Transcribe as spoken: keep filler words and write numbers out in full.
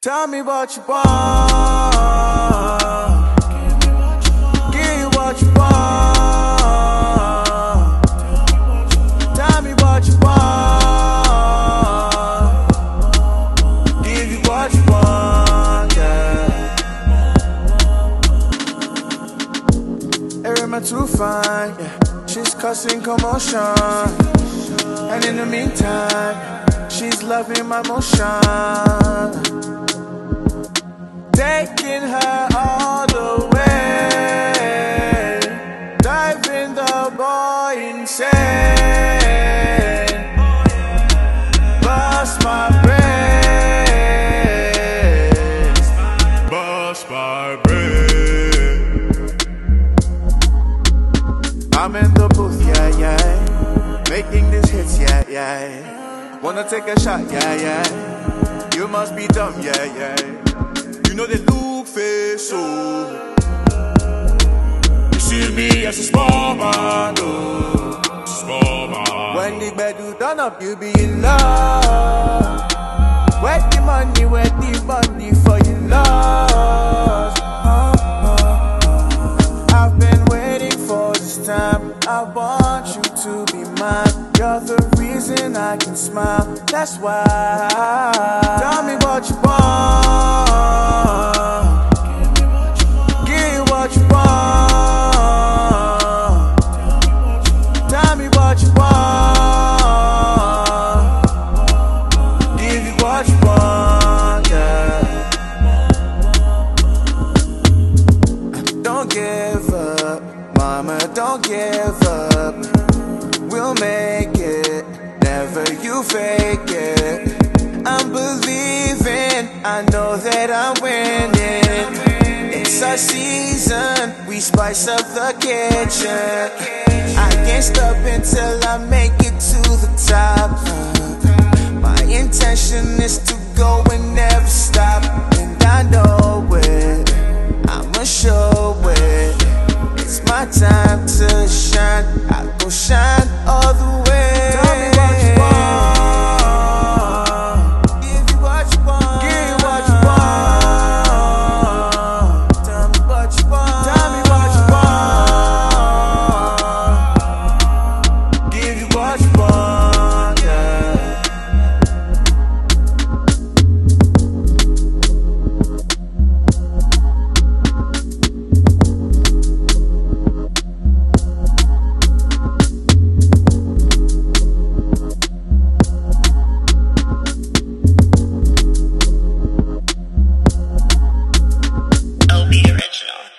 Tell me what you want. Give you what you want. Tell me what you want. Give you what you want, yeah. Erima too fine, yeah. She's causing commotion, and in the meantime, she's loving my motion. Taking her all the way, driving the boy insane. Bust my brain, bust my brain. I'm in the booth, yeah, yeah, making these hits, yeah, yeah. Wanna take a shot, yeah, yeah. You must be dumb, yeah, yeah. You know they look face, so you see me as a small man, oh, small man. When the bed you done up, you be in love. Where the money, where the money for your love? Oh, oh, oh. I've been waiting for this time. I want you to be mine. You're the reason I can smile. That's why. Tell me what you want. Give you what you want. Tell me what you want. Give you what you want, yeah. Don't give up, mama, don't give up. We'll make it, never you fake it. I'm believing, I know that I'm winning. It's our season, we spice up the kitchen. I can't stop until I make it to the top. My intention is to